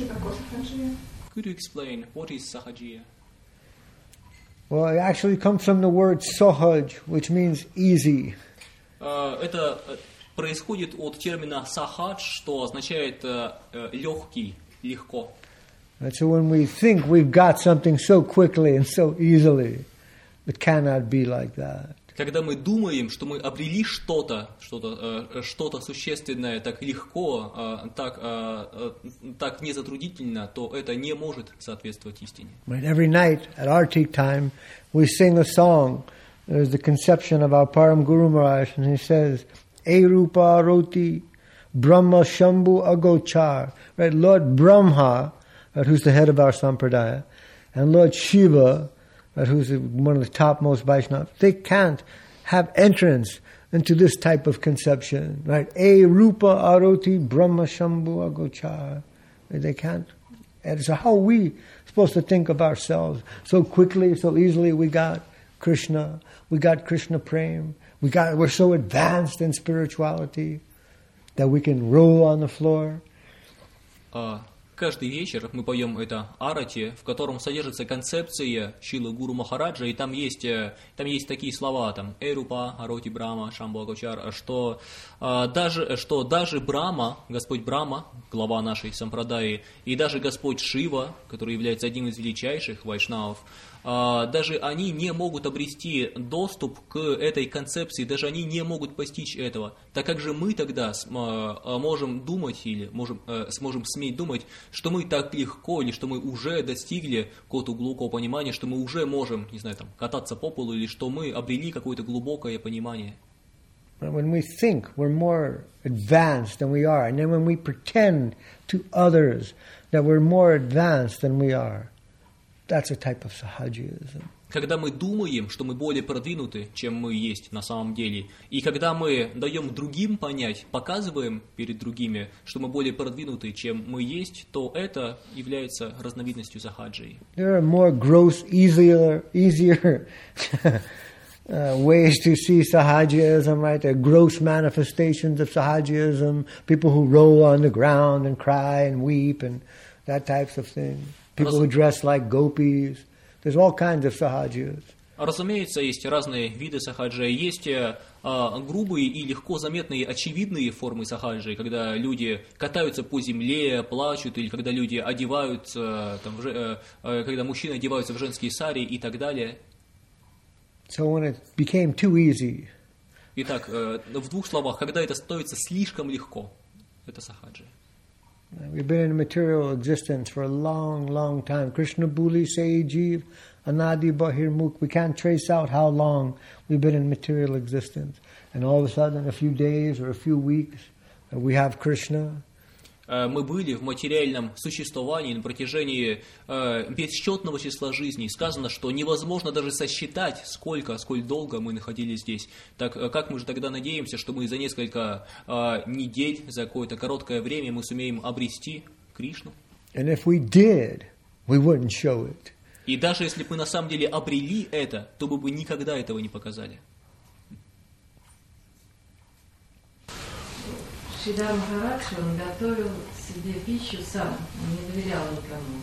что такое сахаджия? Could you explain what is sahajiya? Well, it actually comes from the word sahaj, which means easy. Это происходит от термина сахадж, что означает легкий, легко. And so when we think we've got something so quickly and so easily, it cannot be like that. Когда мы думаем, что мы обрели что-то существенное так легко, так незатруднительно, то это не может соответствовать истине. Right, every night at Artik time, we sing a song. There's the conception of our Param Guru Maharaj, and he says, "Erupa Roti Brahma Shambhu Agochar." Right, Lord Brahma, right, who's the head of our sampradaya, and Lord Shiva, right, who's one of the topmost Vaishnavas, they can't have entrance into this type of conception, right? E rupa aroti brahma shambhu agochar. They can't. And so how are we supposed to think of ourselves? So quickly, so easily we got Krishna Prem, we're so advanced in spirituality that we can roll on the floor. Каждый вечер мы поем это арати, в котором содержится концепция Шилы Гуру Махараджа, и там есть такие слова, там Эрупа, Ароти Брахма, Шамбу Агочар, что даже Брахма, Господь Брахма, глава нашей сампрадаи, и даже Господь Шива, который является одним из величайших вайшнавов, даже они не могут обрести доступ к этой концепции, даже они не могут постичь этого. Так как же мы тогда можем думать или сможем сметь думать, что мы так легко или что мы уже достигли какого-то глубокого понимания, что мы уже можем, не знаю, там, кататься по полу или что мы обрели какое-то глубокое понимание. When we think we're more advanced than we are, and then when we pretend to others that we're more advanced than we are, that's a type of sahajiyism. Когда мы думаем, что мы более продвинуты, чем мы есть на самом деле, и когда мы даем другим понять, показываем перед другими, что мы более продвинуты, чем мы есть, то это является разновидностью сахаджии. There are more gross, easier ways to see sahajiyism, right? There are gross manifestations of sahajiyism, people who roll on the ground and cry and weep and that types of thing. People who dress like gopis. There's all kinds of sahajiyas. Разумеется, есть разные виды сахаджи. Есть грубые и легко заметные очевидные формы сахаджи, когда люди катаются по земле, плачут, или когда люди одеваются, когда мужчины одеваются в женские сари и так далее. So when it became too easy, Итак, в двух словах, когда это становится слишком легко, это сахаджи. We've been in material existence for a long, long time. Krishna Buli Sei Jeev Anadi Bahir Mukh. We can't trace out how long we've been in material existence. And all of a sudden, a few days or a few weeks, we have Krishna. Мы были в материальном существовании на протяжении бесчетного числа жизней. Сказано, что невозможно даже сосчитать, сколь долго мы находились здесь. Так как мы же тогда надеемся, что мы за несколько недель, за какое-то короткое время мы сумеем обрести Кришну? And if we did, we wouldn't show it. И даже если бы мы на самом деле обрели это, то мы бы никогда этого не показали. Шридар Махарадж, он готовил себе пищу сам, он не доверял никому.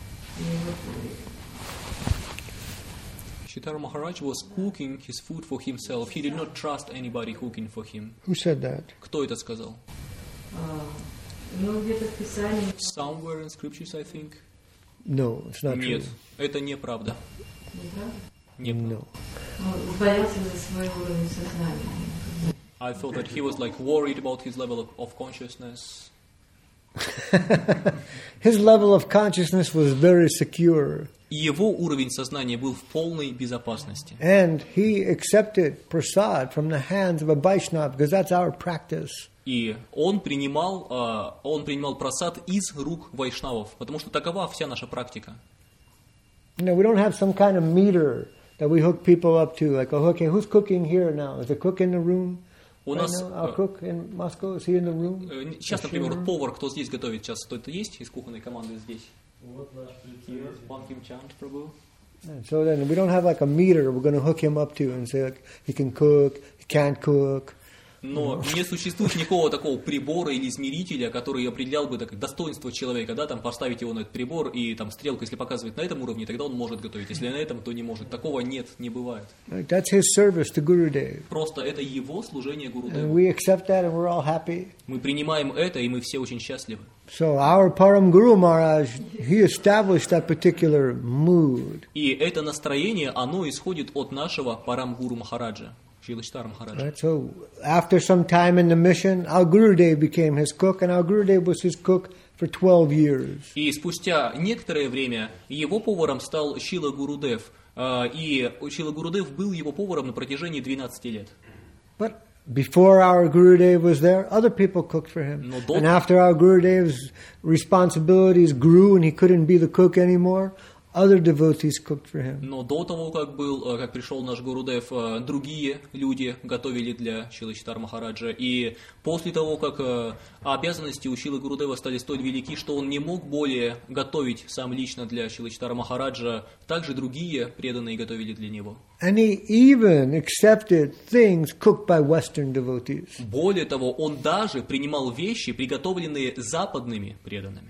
Shridhar Maharaj was cooking his food for himself. He did not trust anybody cooking for him. Who said that? Кто это сказал? Ну, где-то в Писании. Somewhere in scriptures, I think. No, it's not Нет, true. это неправда. Неправда? Неправда. No. Он боялся за свой уровень сознания. I thought that he was like worried about his level of consciousness. His level of consciousness was very secure. И его уровень сознания был в полной безопасности. And he accepted prasad from the hands of a Vaishnava because that's our practice. И он принимал прасад из рук вайшнавов, потому что такова вся наша практика. You know, we don't have some kind of meter that we hook people up to. Like, okay, who's cooking here now? Is the cook in the room? У нас Our cook in Moscow, is he in the room? сейчас, например, повар, кто здесь готовит сейчас, кто-то есть из кухонной команды здесь? So then we don't have like a meter we're going to hook him up to and say like, he can cook, he can't cook. Но не существует никакого такого прибора или измерителя, который определял бы так, достоинство человека, да, там поставить его на этот прибор, и там стрелка, если показывает на этом уровне, тогда он может готовить, если на этом, то не может. Такого нет, не бывает. That's his service to Gurudev. Просто это его служение And Гурудеву. we accept that and we're all happy. Мы принимаем это, и мы все очень счастливы. So our Param Guru Maharaj, he established that particular mood. И это настроение, оно исходит от нашего Парам-гуру Махараджа, Шрила Махараджа. Right? So after some time in the mission, our Gurudev became his cook, and our Gurudev was his cook for 12 years. И спустя некоторое время его поваром стал Шрила Гурудев, и Шрила Гурудев был его поваром на протяжении 12 лет. But before our Gurudev was there, other people cooked for him. No, don't- And after our Gurudev's responsibilities grew and he couldn't be the cook anymore, other devotees cooked for him. Но до того, как пришел наш Гурудев, другие люди готовили для Шрилы Махараджа. И после того, как обязанности у Шрилы Гурудева стали столь велики, что он не мог более готовить сам лично для Шрилы Махараджа, также другие преданные готовили для него. And he even accepted things cooked by Western devotees. Более того, он даже принимал вещи, приготовленные западными преданными.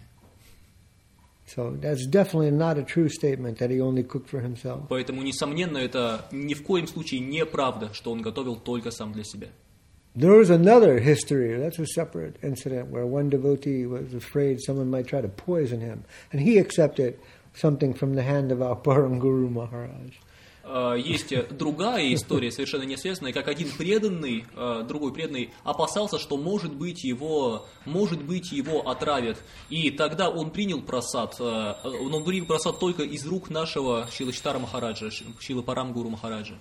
So that's definitely not a true statement that he only cooked for himself. Поэтому, несомненно, это ни в коем случае не правда, что он готовил только сам для себя. There was another history, that's a separate incident, where one devotee was afraid someone might try to poison him. And he accepted something from the hand of our Param Guru Maharaj. Есть другая история, совершенно не связанная, как один преданный, другой преданный опасался, что может быть его отравят. И тогда он принял прасад, только из рук нашего Шрилы Махараджа, Шрилы Парам Гуру Махараджа.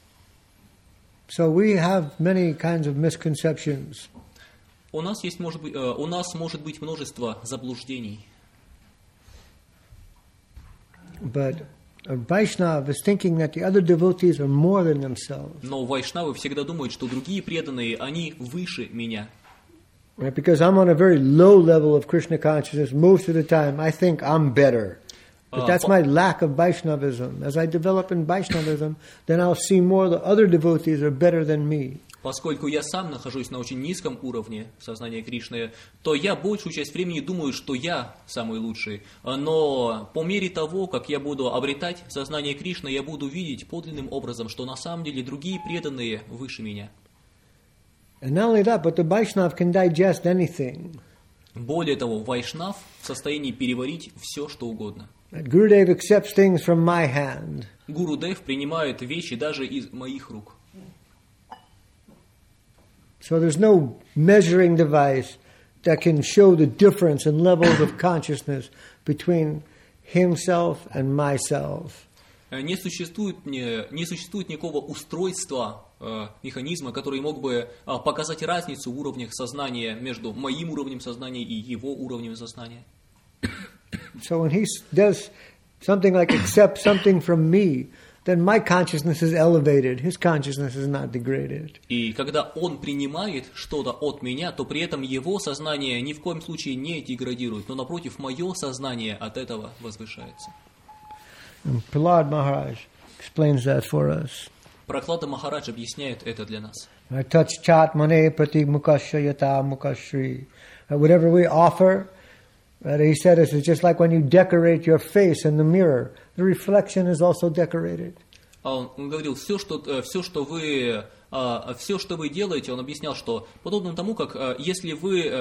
So we have many kinds of misconceptions. У нас может быть множество заблуждений. But a Vaishnava is thinking that the other devotees are more than themselves. Но вайшнавы всегда думают, что другие преданные, они выше меня. Right? Because I'm on a very low level of Krishna consciousness, most of the time I think I'm better. But that's my lack of Vaishnavism. As I develop in Vaishnavism, then I'll see more the other devotees are better than me. Поскольку я сам нахожусь на очень низком уровне сознания Кришны, то я большую часть времени думаю, что я самый лучший. Но по мере того, как я буду обретать сознание Кришны, я буду видеть подлинным образом, что на самом деле другие преданные выше меня. And not only that, but the Vaishnav can digest anything. Более того, вайшнав в состоянии переварить все, что угодно. Gurudev accepts things from my hand. Гурудев принимает вещи даже из моих рук. So there's no measuring device that can show the difference in levels of consciousness between himself and myself. Не существует никакого устройства, механизма, который мог бы показать разницу в уровнях сознания между моим уровнем сознания и его уровнем сознания. So when he does something like accept something from me, then my consciousness is elevated. His consciousness is not degraded. И когда он принимает что-то от меня, то при этом его сознание ни в коем случае не деградирует, но напротив, мое сознание от этого возвышается. And Prahlad Maharaj explains that for us. Прохлада Махарадж объясняет это для нас. Touch chat mane prati mukasya yata mukashri. Whatever we offer, he said, it's just like when you decorate your face in the mirror. The reflection is also decorated. Он говорил, все, что вы делаете, он объяснял, что подобно тому, как если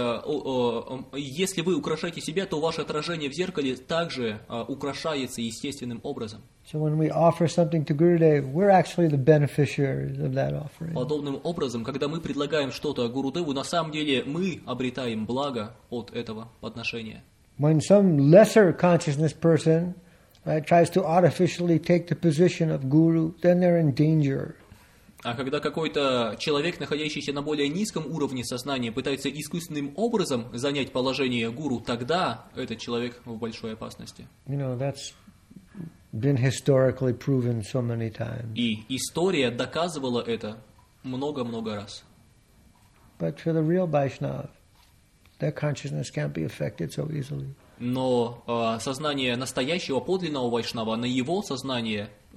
вы украшаете себя, то ваше отражение в зеркале также украшается естественным образом. So when we offer something to Gurudev, we're actually the beneficiaries of that offering. Подобным образом, когда мы предлагаем что-то Гурудеву, на самом деле мы обретаем благо от этого подношения. When some lesser consciousness person tries to artificially take the position of guru, then they're in danger. А когда какой-то человек, находящийся на более низком уровне сознания, пытается искусственным образом занять положение гуру, тогда этот человек в большой опасности. You know, that's been historically proven so many times. И история доказывала это много-много раз. But for the real Vaishnav, their consciousness can't be affected so easily. Но сознание настоящего подлинного вайшнава, на его сознание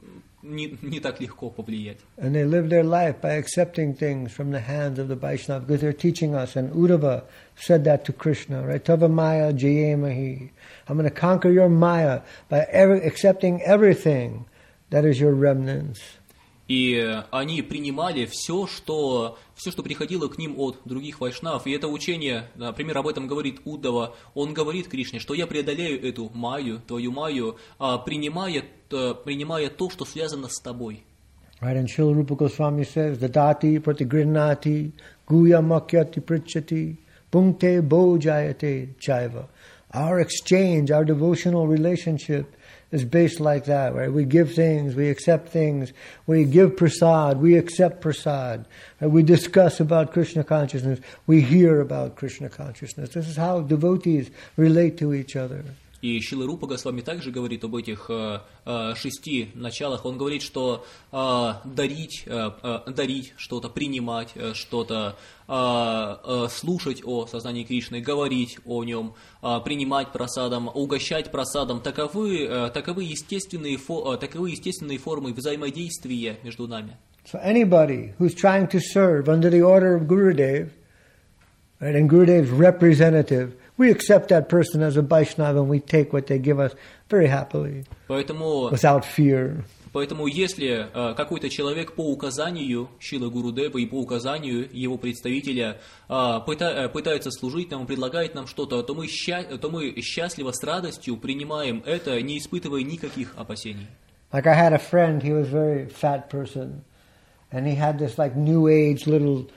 не так легко повлиять. And they live their life by accepting things from the hands of the Vaishnava, because they're teaching us. And Uddhava said that to Krishna, right? Tava Maya Jayemahi. I'm going to conquer your Maya by accepting everything that is your remnants. И они принимали все, что приходило к ним от других вайшнавов. И это учение, например, об этом говорит Уддава. Он говорит Кришне, что я преодолею эту майю, твою майю, принимая то, что связано с тобой. Right, and Srila Rupa Goswami says, Dadati pratigrinati guya makyati prichati punkte bojayate chaiva. Our exchange, our devotional relationship is based like that, right? We give things, we accept things, we give prasad, we accept prasad, right? We discuss about Krishna consciousness, we hear about Krishna consciousness. This is how devotees relate to each other. И Шрила Рупа Госвами также говорит об этих 6 началах. Он говорит, что дарить что-то, принимать что-то, слушать о сознании Кришны, говорить о нем, принимать прасадом, угощать прасадом, таковы естественные формы взаимодействия между нами. So anybody who's trying to serve under the order of Gurudev, right, and Gurudev's representative, we accept that person as a Vaishnava and we take what they give us very happily, without fear. Поэтому если какой-то человек по указанию Шрилы Гурудева и по указанию его представителя пытается служить нам, предлагает нам что-то, то мы счастливо, с радостью принимаем это, не испытывая никаких опасений. Like I had a friend, he was a very fat person, and he had this like new age little,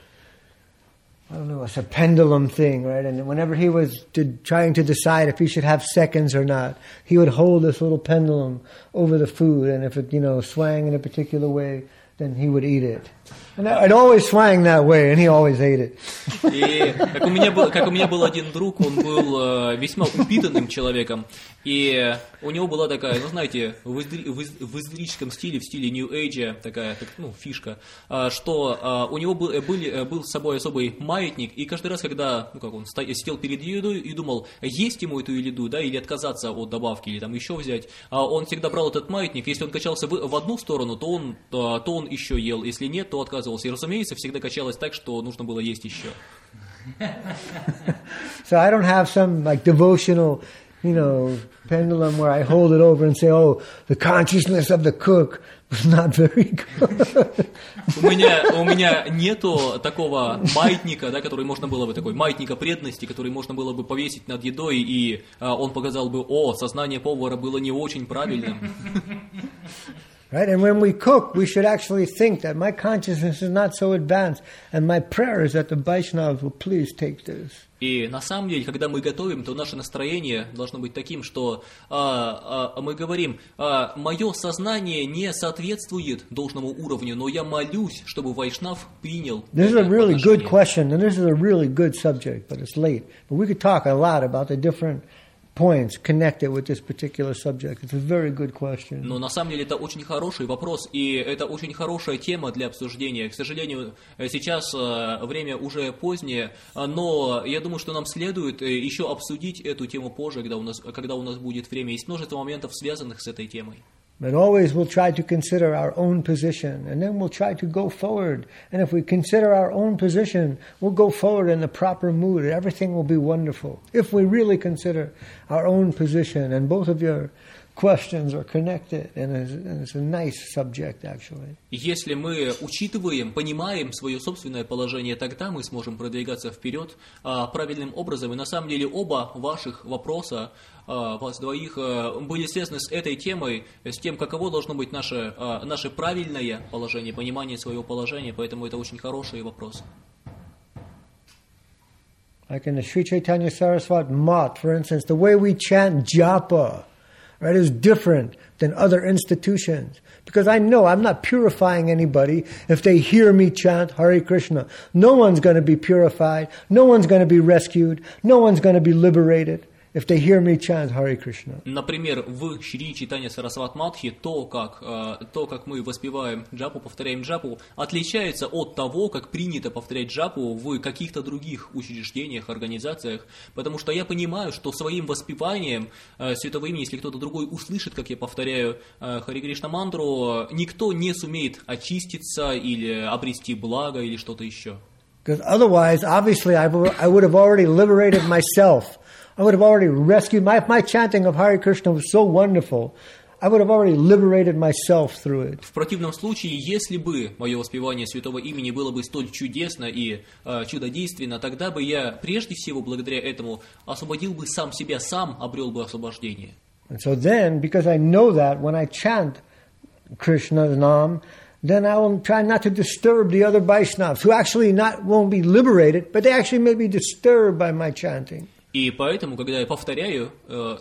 I don't know, it's a pendulum thing, right? And whenever he was trying to decide if he should have seconds or not, he would hold this little pendulum over the food, and if it, swang in a particular way, then he would eat it. And it always swang that way, and he always ate it. И как у меня был один друг, он был весьма упитанным человеком, и у него была такая, знаете, в эзотерическом стиле, в стиле New Age, такая, фишка, что у него был с собой особый маятник, и каждый раз, когда, он сидел перед едой и думал, есть ему эту еду, да, или отказаться от добавки, или там еще взять, он всегда брал этот маятник, если он качался в одну сторону, то он еще ел, если нет, то отказывался. И, разумеется, всегда качалось так, что нужно было есть еще. So I don't have some like devotional, pendulum where I hold it over and say, oh, the consciousness of the cook was not very good. У меня нету такого маятника, да, который можно было бы, такой маятника преданности, который можно было бы повесить над едой, и он показал бы, сознание повара было не очень правильным. Right? And when we cook, we should actually think that my consciousness is not so advanced, and my prayer is that the Vaishnavas will please take this. И на самом деле, когда мы готовим, то наше настроение должно быть таким, что мы говорим, мое сознание не соответствует должному уровню, но я молюсь, чтобы Вайшнав принял. This is a really good question, and this is a really good subject, but it's late. But we could talk a lot about the different points connected with this particular subject. It's a very good question. Но на самом деле это очень хороший вопрос, и это очень хорошая тема для обсуждения. К сожалению, сейчас время уже позднее, но я думаю, что нам следует еще обсудить эту тему позже, когда у нас будет время. Есть множество моментов, связанных с этой темой. But always we'll try to consider our own position, and then we'll try to go forward. And if we consider our own position, we'll go forward in the proper mood, and everything will be wonderful. If we really consider our own position, and both of your questions are connected, and it's a nice subject, actually. Если мы учитываем, понимаем свое собственное положение, тогда мы сможем продвигаться вперед правильным образом. И на самом деле оба ваших вопроса, вас двоих, были связаны с этой темой, с тем, каково должно быть наше правильное положение, понимание своего положения, поэтому это очень хорошие вопросы. Like in the Sri Chaitanya Saraswat Mat, for instance, the way we chant japa, right, is different than other institutions. Because I know I'm not purifying anybody if they hear me chant Hare Krishna. No one's going to be purified. No one's going to be rescued. No one's going to be liberated if they hear me chant Hare Krishna. Например, в Шри Чайтанья Сарасват Мадхи то, как мы воспеваем джапу, повторяем джапу, отличается от того, как принято повторять джапу в каких-то других учреждениях, организациях, потому что я понимаю, что своим воспеванием святого имени, если кто-то другой услышит, как я повторяю Харе Кришна мантру, никто не сумеет очиститься или обрести благо или что-то еще. Because otherwise, obviously, I would have already liberated myself. I would have already rescued my chanting of Hare Krishna was so wonderful. I would have already liberated myself through it. В противном случае, если бы мое воспевание святого имени было бы столь чудесно и чудодейственно, тогда бы я прежде всего благодаря этому освободил бы сам себя, сам обрел бы освобождение. And so then, because I know that when I chant Krishna's Nam, then I will try not to disturb the other Vaishnavas who actually won't be liberated, but they actually may be disturbed by my chanting. И поэтому, когда я повторяю,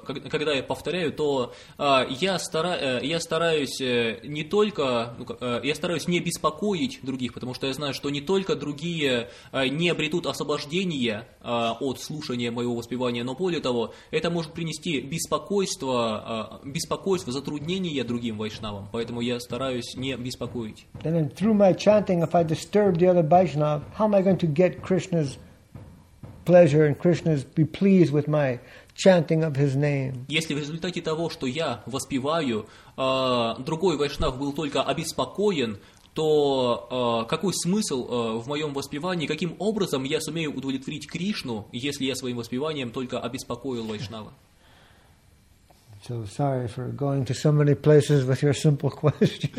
то я стараюсь не только, я стараюсь не беспокоить других, потому что я знаю, что не только другие не обретут освобождение от слушания моего воспевания, но более того, это может принести беспокойство, затруднение другим вайшнавам, поэтому я стараюсь не беспокоить. And through my chanting, if I disturb the other Vaishnav, how am I going to get Krishna's pleasure and Krishna's be pleased with my chanting of his name? Если в результате того, что я воспеваю, другой вайшнав был только обеспокоен, то какой смысл в моем воспевании, каким образом я сумею удовлетворить Кришну, если я своим воспеванием только обеспокоил вайшнава? So sorry for going to so many places with your simple question.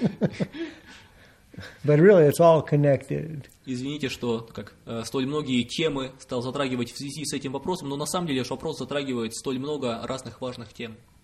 But really, it's all connected. Извините, что столь многие темы стал затрагивать в связи с этим вопросом, но на самом деле вопрос затрагивает столь много разных важных тем.